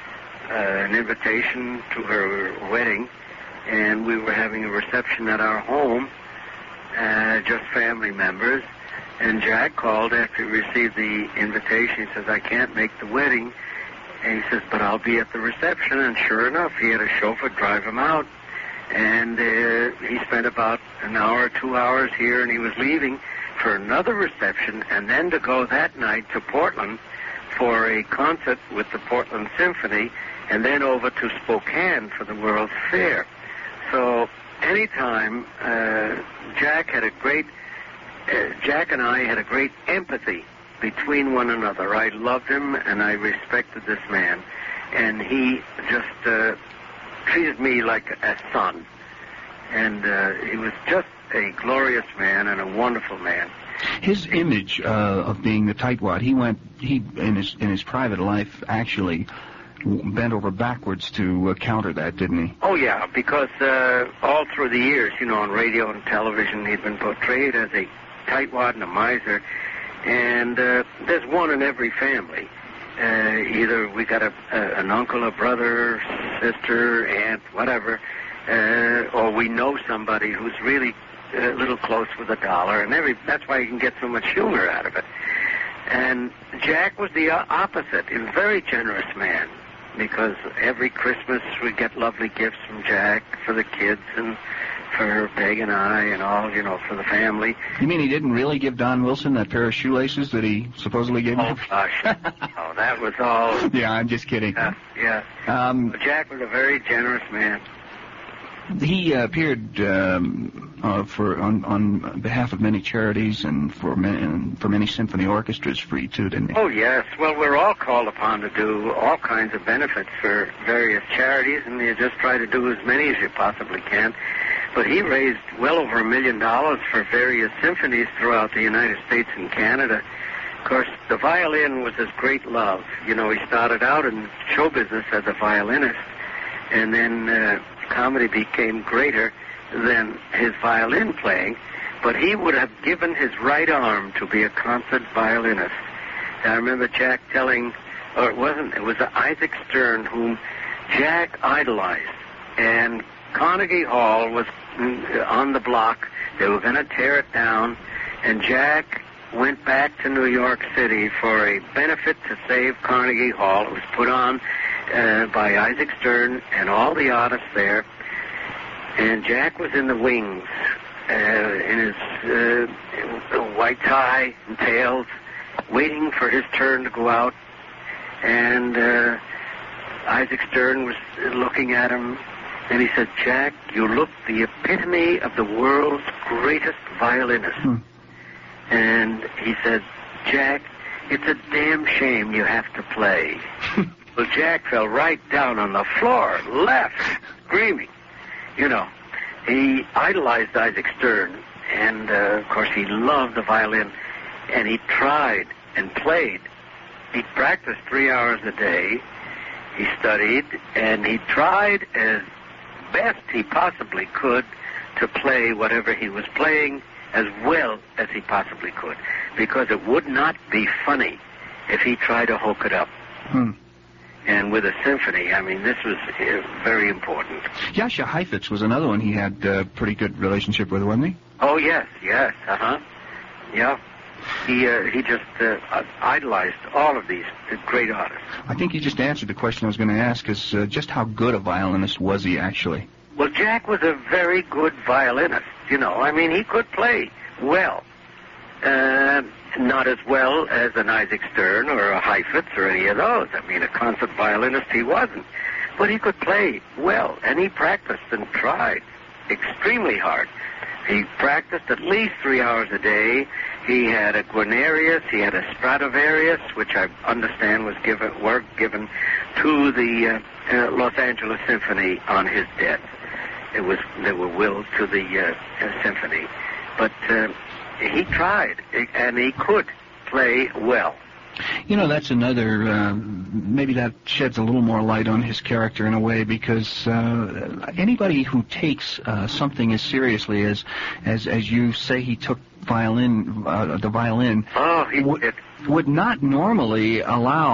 an invitation to her wedding, and we were having a reception at our home, uh, just family members. And Jack called after he received the invitation. He says, I can't make the wedding. And he says, but I'll be at the reception. And sure enough, he had a chauffeur drive him out. And uh, he spent about an hour or two hours here, and he was leaving for another reception, and then to go that night to Portland for a concert with the Portland Symphony, and then over to Spokane for the World's Fair. So anytime, uh, Jack had a great, uh, Jack and I had a great empathy between one another. I loved him, and I respected this man, and he just uh, treated me like a son. And uh, he was just a glorious man and a wonderful man. His image uh, of being the tightwad, he went, he in his in his private life actually bent over backwards to uh, counter that, didn't he? Oh yeah, because uh, all through the years, you know, on radio and television, he'd been portrayed as a tightwad and a miser, and uh, there's one in every family. Uh, either we got a, a an uncle, a brother, sister, aunt, whatever, uh, or we know somebody who's really a little close with a dollar, and every that's why you can get so much humor out of it. And Jack was the opposite. He was a very generous man, because every Christmas we get lovely gifts from Jack for the kids and for Peg and I and all, you know, for the family. You mean he didn't really give Don Wilson that pair of shoelaces that he supposedly gave him? Oh, gosh. Oh, that was all... Yeah, I'm just kidding. Uh, yeah. Um, Jack was a very generous man. He uh, appeared um, uh, for on, on behalf of many charities and for many, and for many symphony orchestras free, too, didn't he? Oh, yes. Well, we're all called upon to do all kinds of benefits for various charities, and you just try to do as many as you possibly can. But he raised well over a million dollars for various symphonies throughout the United States and Canada. Of course, the violin was his great love. You know, he started out in show business as a violinist, and then uh, comedy became greater than his violin playing, but he would have given his right arm to be a concert violinist. I remember Jack telling, or it wasn't, it was Isaac Stern whom Jack idolized, and Carnegie Hall was on the block. They were going to tear it down, and Jack went back to New York City for a benefit to save Carnegie Hall. It was put on uh, by Isaac Stern and all the artists there, and Jack was in the wings uh, in his uh, white tie and tails, waiting for his turn to go out, and uh, Isaac Stern was looking at him, and he said, Jack, you look the epitome of the world's greatest violinist. Hmm. And he said, Jack, it's a damn shame you have to play. Well, Jack fell right down on the floor, left, screaming. You know, he idolized Isaac Stern, and, uh, of course, he loved the violin, and he tried and played. He practiced three hours a day. He studied, and he tried as best he possibly could to play whatever he was playing as well as he possibly could, because it would not be funny if he tried to hook it up. Hmm. And with a symphony, I mean, this was uh, very important. Jascha Heifetz was another one he had a uh, pretty good relationship with, wasn't he? Oh, yes, yes, uh-huh. Yeah. He uh, he just uh, idolized all of these great artists. I think you just answered the question I was going to ask, is uh, just how good a violinist was he actually? Well, Jack was a very good violinist, you know. I mean, he could play well. Uh, not as well as an Isaac Stern or a Heifetz or any of those. I mean, a concert violinist he wasn't. But he could play well, and he practiced and tried extremely hard. He practiced at least three hours a day. He had a Guarnerius, he had a Stradivarius, which I understand was given, were given to the uh, uh, Los Angeles Symphony on his death. It was, they were willed to the uh, uh, symphony. But uh, he tried, and he could play well. You know, that's another, uh, maybe that sheds a little more light on his character in a way, because uh, anybody who takes uh, something as seriously as, as as you say he took violin, uh, the violin, oh, he would, did. would not normally allow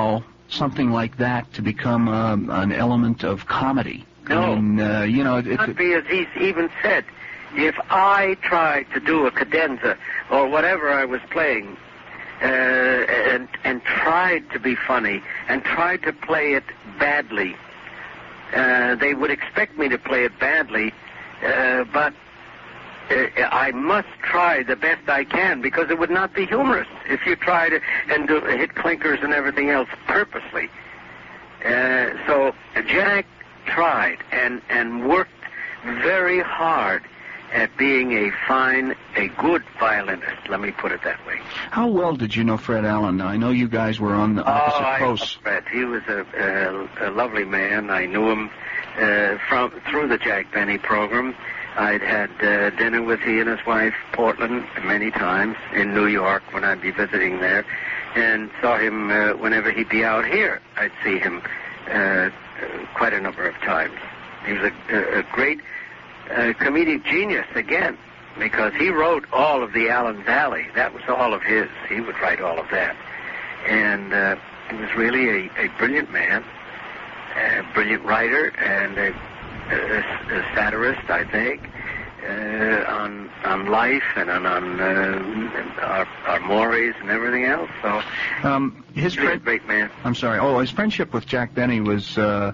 something like that to become um, an element of comedy? No. I mean, uh, you know, it, Not it, be as he's even said. If I tried to do a cadenza or whatever I was playing, uh, and and tried to be funny and tried to play it badly, uh, they would expect me to play it badly, uh, but uh, I must try the best I can, because it would not be humorous if you try to and do, hit clinkers and everything else purposely. Uh, so Jack tried and and worked very hard at being a fine, a good violinist. Let me put it that way. How well did you know Fred Allen? Now, I know you guys were on the opposite oh, I coasts. love Fred. He was a, a, a lovely man. I knew him uh, from through the Jack Benny program. I'd had uh, dinner with he and his wife, Portland, many times in New York when I'd be visiting there, and saw him uh, whenever he'd be out here. I'd see him uh, quite a number of times. He was a, a, a great uh, comedic genius again, because he wrote all of the Allen Valley. That was all of his. He would write all of that. And uh, he was really a, a brilliant man, a brilliant writer, and a, a, a satirist, I think, uh, on on life and on, on uh, our, our mores and everything else. So um, his he was friend, a great man. I'm sorry. Oh, his friendship with Jack Benny was. Uh,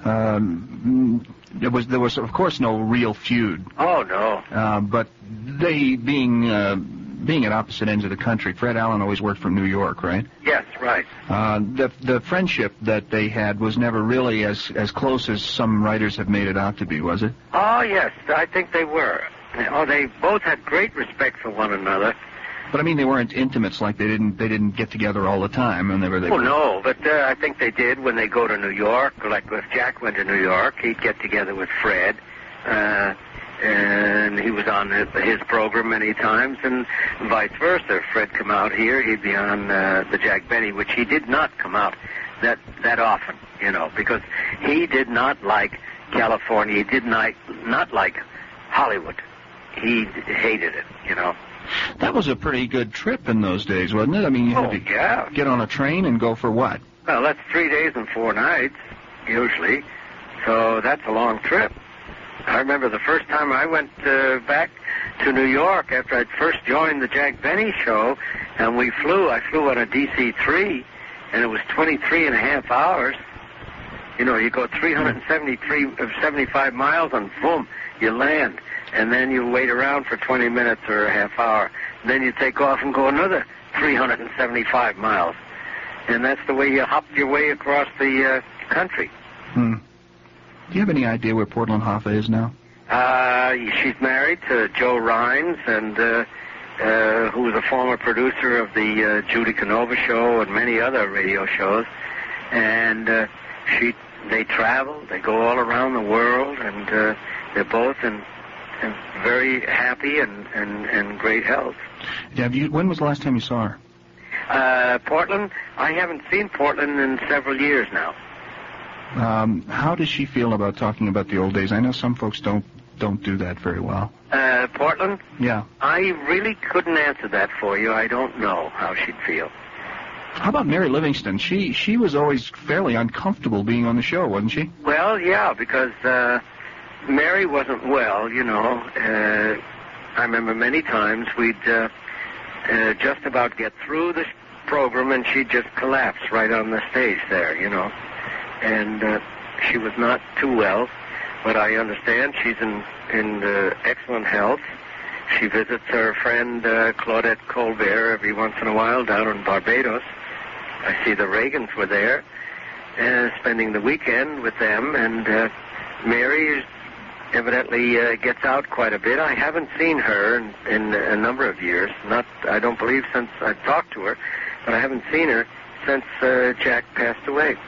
um, there was there was of course no real feud. Oh no. Uh, but they being uh, being at opposite ends of the country, Fred Allen always worked from New York, right? Yes, right. Uh, the the friendship that they had was never really as as close as some writers have made it out to be, was it? Oh yes, I think they were. Oh, they both had great respect for one another. But I mean, they weren't intimates. Like they didn't they didn't get together all the time, and they were. They oh were... no, but uh, I think they did when they go to New York. Like if Jack went to New York, he'd get together with Fred, uh, and he was on his, his program many times, and vice versa. If Fred come out here, he'd be on uh, the Jack Benny, which he did not come out that that often, you know, because he did not like California. He did not not like Hollywood. He hated it, you know. That was a pretty good trip in those days, wasn't it? I mean, you had Oh, to yeah. get on a train and go for what? Well, that's three days and four nights, usually. So that's a long trip. I remember the first time I went uh, back to New York after I'd first joined the Jack Benny show, and we flew. I flew on a D C three, and it was twenty-three and a half hours. You know, you go three hundred seventy-three, seventy-five miles, and boom, you land. And then you wait around for twenty minutes or a half hour. And then you take off and go another three hundred seventy-five miles. And that's the way you hop your way across the uh, country. Hmm. Do you have any idea where Portland Hoffa is now? Uh, she's married to Joe Rhines, and uh, uh, who was a former producer of the uh, Judy Canova show and many other radio shows. And uh, she, they travel, they go all around the world, and uh, they're both in... and very happy and, and, and great health. Have you? When was the last time you saw her? Uh, Portland? I haven't seen Portland in several years now. Um, how does she feel about talking about the old days? I know some folks don't don't do that very well. Uh, Portland? Yeah. I really couldn't answer that for you. I don't know how she'd feel. How about Mary Livingston? She she was always fairly uncomfortable being on the show, wasn't she? Well, yeah, because... Uh, Mary wasn't well, you know. Uh, I remember many times we'd uh, uh, just about get through the program and she'd just collapse right on the stage there, you know. And uh, she was not too well, but I understand she's in, in uh, excellent health. She visits her friend uh, Claudette Colbert every once in a while down in Barbados. I see the Reagans were there, uh, spending the weekend with them, and uh, Mary is evidently uh, gets out quite a bit. I haven't seen her in, in a number of years. Not, I don't believe since I've talked to her, but I haven't seen her since uh, Jack passed away.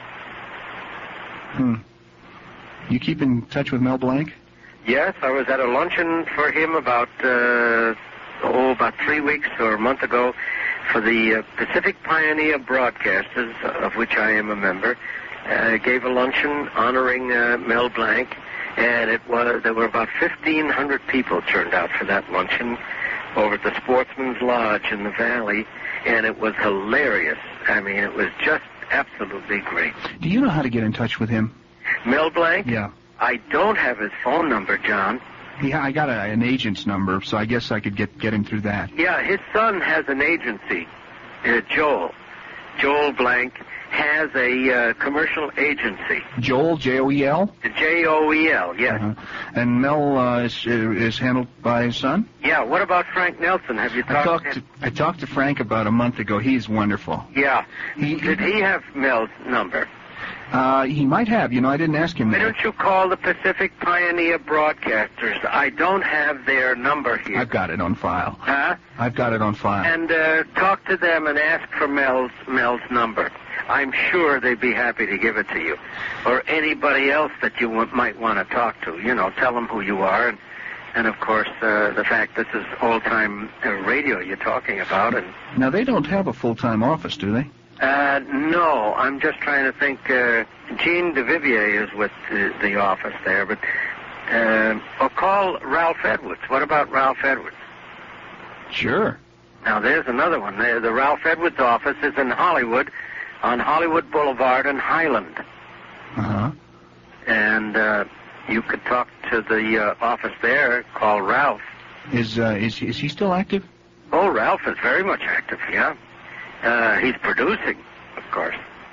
Hmm. You keep in touch with Mel Blanc? Yes, I was at a luncheon for him about uh, oh about three weeks or a month ago for the uh, Pacific Pioneer Broadcasters, of which I am a member. Uh, gave a luncheon honoring uh, Mel Blanc. And it was there were about fifteen hundred people turned out for that luncheon over at the Sportsman's Lodge in the Valley, and it was hilarious. I mean, it was just Absolutely great. Do you know how to get in touch with him? Mel Blanc? Yeah. I don't have his phone number, John. Yeah, I got a, an agent's number, so I guess I could get get him through that. Yeah, his son has an agency, uh, Joel. Joel Blanc has a uh, commercial agency. Joel, J O E L? J O E L, yes. Uh-huh. And Mel uh, is, uh, is handled by his son? Yeah, what about Frank Nelson? Have you I talked talked to to, him? I talked to Frank about a month ago. He's wonderful. Yeah. He, Did he have Mel's number? Uh, he might have. You know, I didn't ask him Why that. don't you call the Pacific Pioneer Broadcasters? I don't have their number here. I've got it on file. Huh? I've got it on file. And uh, talk to them and ask for Mel's Mel's number. I'm sure they'd be happy to give it to you. Or anybody else that you w- might want to talk to. You know, tell them who you are. And, and of course, uh, the fact this is old-time uh, radio you're talking about. And Now, they don't have a full-time office, do they? Uh, no, I'm just trying to think. Uh, Gene DeVivier is with the, the office there, but uh, or call Ralph Edwards. What about Ralph Edwards? Sure. Now, there's another one. The, the Ralph Edwards office is in Hollywood, on Hollywood Boulevard in Highland. Uh-huh. And uh, you could talk to the uh, office there, call Ralph. Is, uh, is, is he still active? Oh, Ralph is very much active, yeah. Uh, he's producing, of course.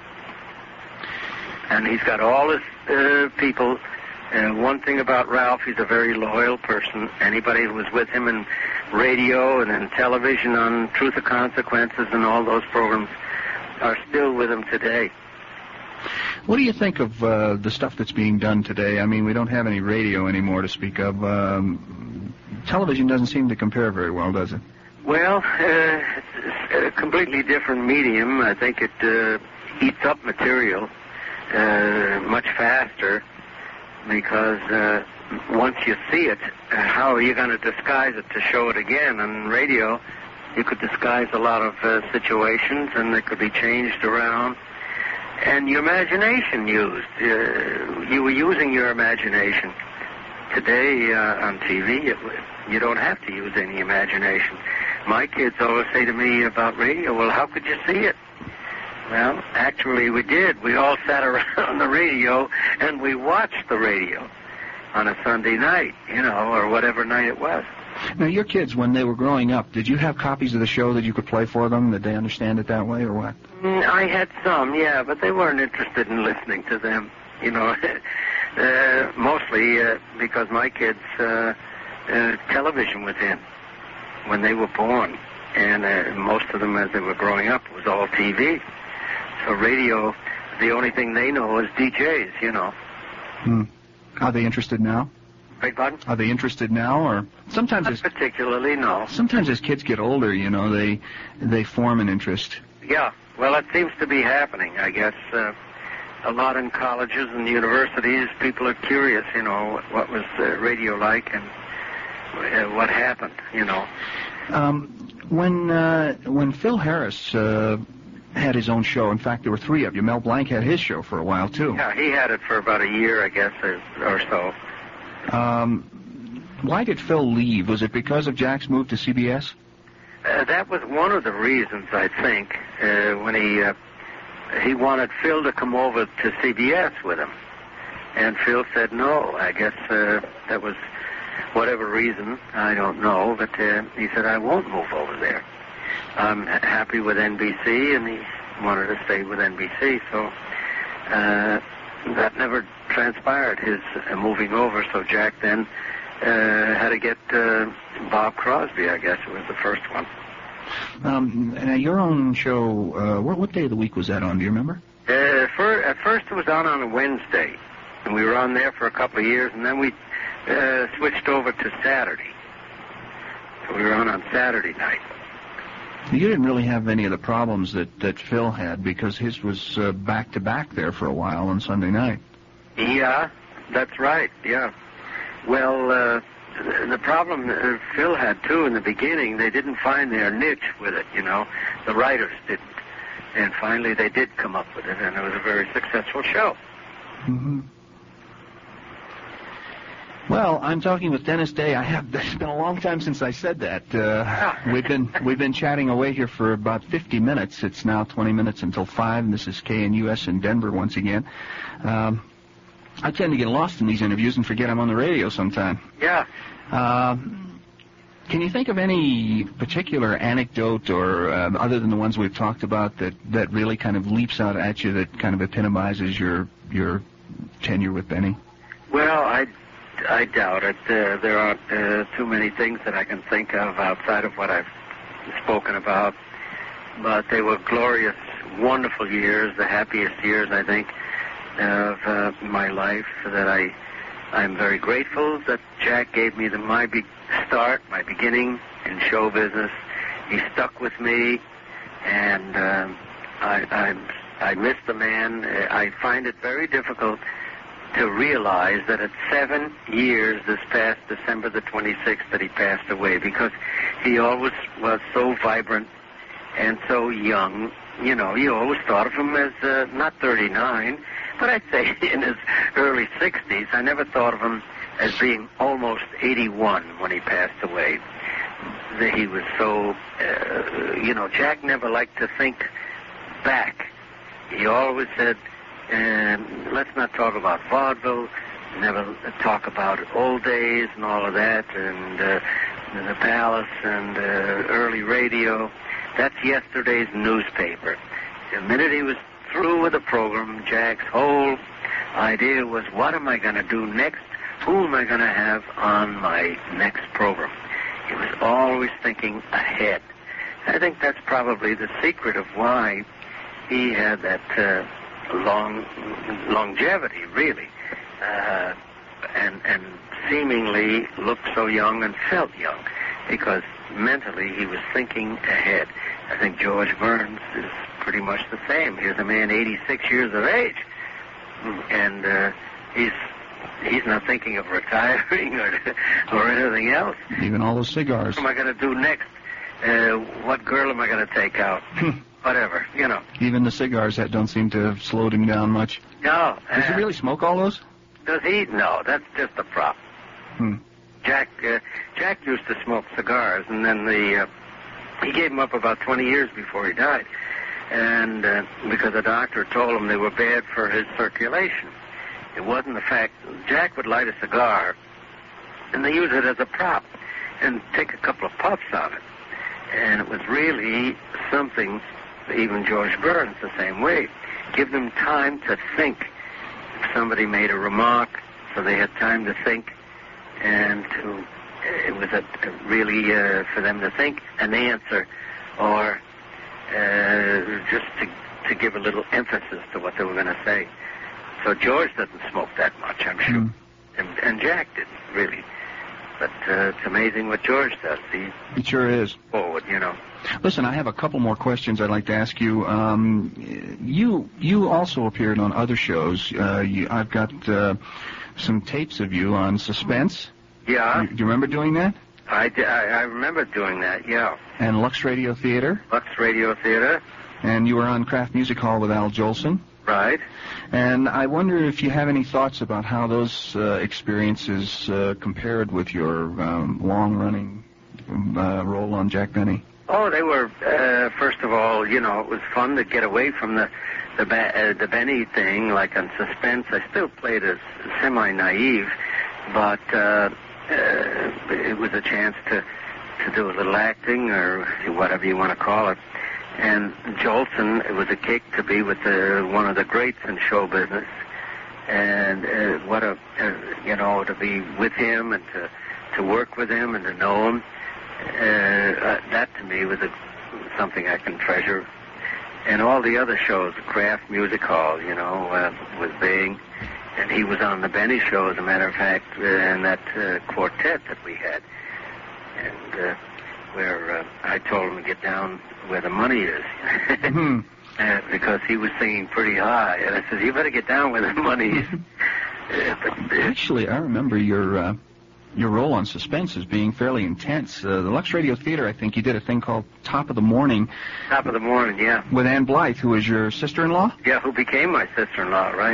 And he's got all his uh, people. Uh, one thing about Ralph, he's a very loyal person. Anybody who was with him in radio and in television on Truth or Consequences and all those programs are still with him today. What do you think of uh, the stuff that's being done today? I mean, we don't have any radio anymore to speak of. Um, television doesn't seem to compare very well, does it? Well, uh, it's a completely different medium. I think it uh, eats up material uh, much faster because uh, once you see it, uh, how are you going to disguise it to show it again? On radio, you could disguise a lot of uh, situations, and they could be changed around. And your imagination used. Uh, you were using your imagination. Today, uh, on T V, it, you don't have to use any imagination. My kids always say to me about radio, well, how could you see it? Well, actually, we did. We all sat around the radio, and we watched the radio on a Sunday night, you know, or whatever night it was. Now, your kids, when they were growing up, did you have copies of the show that you could play for them? Did they understand it that way, or what? Mm, I had some, yeah, but they weren't interested in listening to them, you know. uh, mostly uh, because my kids, uh, uh, television was in when they were born, and uh, most of them, as they were growing up, was all T V. So radio, the only thing they know is D Js, you know. Hmm. Are they interested now? Beg pardon? Are they interested now, or sometimes Not as particularly, no. sometimes as kids get older, you know, they they form an interest. Yeah, well, it seems to be happening, I guess. Uh, a lot in colleges and universities, people are curious, you know, what was uh, radio like and uh, what happened, you know. Um, when uh, when Phil Harris uh, had his own show, in fact, there were three of you. Mel Blanc had his show for a while too. Yeah, he had it for about a year, I guess, or, or so. Um, why did Phil leave? Was it because of Jack's move to C B S? Uh, that was one of the reasons, I think, uh, when he uh, he wanted Phil to come over to C B S with him. And Phil said no. I guess uh, that was whatever reason. I don't know. But uh, he said, I won't move over there. I'm happy with N B C, and he wanted to stay with N B C. So uh, that never transpired, his uh, moving over. So Jack then uh, had to get uh, Bob Crosby, I guess it was the first one. Um, now your own show, uh, what, what day of the week was that on? Do you remember? Uh, for, at first it was on on a Wednesday, and we were on there for a couple of years, and then we uh, switched over to Saturday. So we were on on Saturday night. You didn't really have any of the problems that, that Phil had because his was uh, back-to-back there for a while on Sunday night. Yeah, that's right, yeah. Well, uh, the problem uh, Phil had, too, in the beginning, they didn't find their niche with it, you know. The writers didn't. And finally they did come up with it, and it was a very successful show. Mm-hmm. Well, I'm talking with Dennis Day. I have. It's been a long time since I said that. Uh, we've been we've been chatting away here for about fifty minutes. It's now twenty minutes until five, and this is K N U S in Denver once again. Um, I tend to get lost in these interviews and forget I'm on the radio sometime. Yeah. Uh, can you think of any particular anecdote, or uh, other than the ones we've talked about, that, that really kind of leaps out at you, that kind of epitomizes your your tenure with Benny? Well, I. I doubt it. Uh, there aren't uh, too many things that I can think of outside of what I've spoken about. But they were glorious, wonderful years, the happiest years, I think, of uh, my life. That I, I'm very grateful that Jack gave me the, my be- start, my beginning in show business. He stuck with me, and uh, I, I, I miss the man. I find it very difficult to realize that at seven years this past December the twenty-sixth that he passed away, because he always was so vibrant and so young. You know, you always thought of him as uh, not thirty-nine, but I'd say in his early sixties. I never thought of him as being almost eighty-one when he passed away. That he was so, uh, you know, Jack never liked to think back. He always said, and let's not talk about vaudeville, never talk about old days and all of that, and uh, the Palace and uh, early radio. That's yesterday's newspaper. The minute he was through with the program, Jack's whole idea was, what am I going to do next? Who am I going to have on my next program? He was always thinking ahead. I think that's probably the secret of why he had that Uh, long longevity, really, uh, and and seemingly looked so young and felt young, because mentally he was thinking ahead. I think George Burns is pretty much the same. Here's a man eighty-six years of age, and uh, he's he's not thinking of retiring or or anything else. Even all those cigars. What am I going to do next? Uh, what girl am I going to take out? Whatever, you know. Even the cigars, that don't seem to have slowed him down much. No. Does uh, he really smoke all those? Does he? No, that's just a prop. Hmm. Jack uh, Jack used to smoke cigars, and then the uh, he gave them up about twenty years before he died, and uh, because the doctor told him they were bad for his circulation. It wasn't the fact. Jack would light a cigar, and they use it as a prop, and take a couple of puffs on it, and it was really something. Even George Burns the same way. Give them time to think. If somebody made a remark, so they had time to think, and to, it was a, a really uh, for them to think an answer, or uh, just to to give a little emphasis to what they were going to say. So George doesn't smoke that much, I'm sure, mm. and, and Jack didn't really. But uh, it's amazing what George does. He it sure is. Forward, you know. Listen, I have a couple more questions I'd like to ask you. Um, you you also appeared on other shows. Uh, you, I've got uh, some tapes of you on Suspense. Yeah. You, do you remember doing that? I, I, I remember doing that, yeah. And Lux Radio Theater. Lux Radio Theater. And you were on Kraft Music Hall with Al Jolson. Right. And I wonder if you have any thoughts about how those uh, experiences uh, compared with your um, long-running uh, role on Jack Benny. Oh, they were, uh, first of all, you know, it was fun to get away from the the, uh, the Benny thing, like on Suspense. I still played as semi-naive, but uh, uh, it was a chance to, to do a little acting, or whatever you want to call it. And Jolson, it was a kick to be with the, one of the greats in show business, and uh, what a, uh, you know, to be with him and to, to work with him and to know him, uh, uh, that to me was a, something I can treasure. And all the other shows, Kraft Music Hall, you know, uh, with Bing, and he was on the Benny show, as a matter of fact, uh, in that uh, quartet that we had, and uh, where uh, I told him to get down where the money is, mm-hmm. uh, because he was singing pretty high. And I said, you better get down where the money is. uh, but, uh, Actually, I remember your uh, your role on Suspense as being fairly intense. Uh, the Lux Radio Theater, I think you did a thing called Top of the Morning. Top of the Morning, yeah. With Ann Blythe, who was your sister-in-law? Yeah, who became my sister-in-law, right.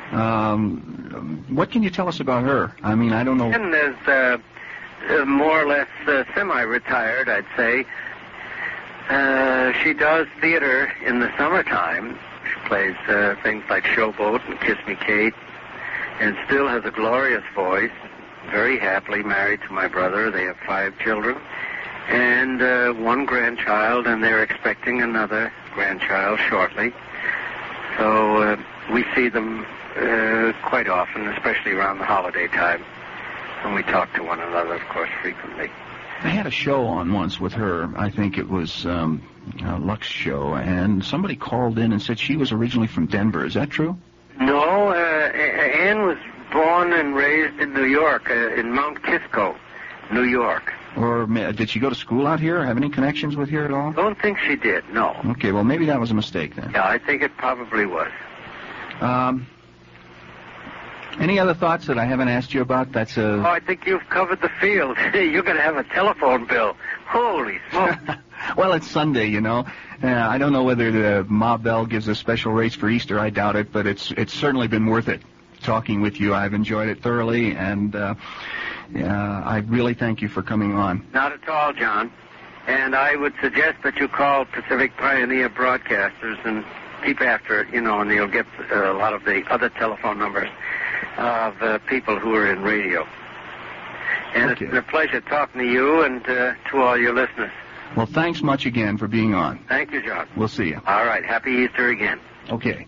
Um, what can you tell us about her? I mean, I don't know. Ken is uh, uh, more or less uh, semi-retired, I'd say. Uh, she does theater in the summertime. She plays uh, things like Showboat and Kiss Me Kate, and still has a glorious voice. Very happily married to my brother. They have five children and uh, one grandchild, and they're expecting another grandchild shortly. So uh, we see them uh, quite often, especially around the holiday time, and we talk to one another, of course, frequently. I had a show on once with her. I think it was um, a Lux show, and somebody called in and said she was originally from Denver. Is that true? No, uh, Anne was born and raised in New York, uh, in Mount Kisco, New York. Or did she go to school out here? Have any connections with here at all? Don't think she did, no. Okay, well, maybe that was a mistake then. Yeah, I think it probably was. Um, any other thoughts that I haven't asked you about? That's a... Oh, I think you've covered the field. You're going to have a telephone bill. Holy smoke. Well, it's Sunday, you know. Uh, I don't know whether the Ma Bell gives us special rates for Easter. I doubt it, but it's it's certainly been worth it talking with you. I've enjoyed it thoroughly, and uh, uh, I really thank you for coming on. Not at all, John. And I would suggest that you call Pacific Pioneer Broadcasters and keep after it, you know, and you'll get uh, a lot of the other telephone numbers of uh, people who are in radio. And Okay. It's been a pleasure talking to you and uh, to all your listeners. Well, thanks much again for being on. Thank you, John. We'll see you. All right. Happy Easter again. Okay.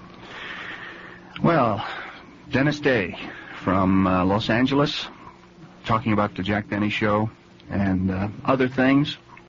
Well, Dennis Day from uh, Los Angeles, talking about the Jack Benny Show and uh, other things.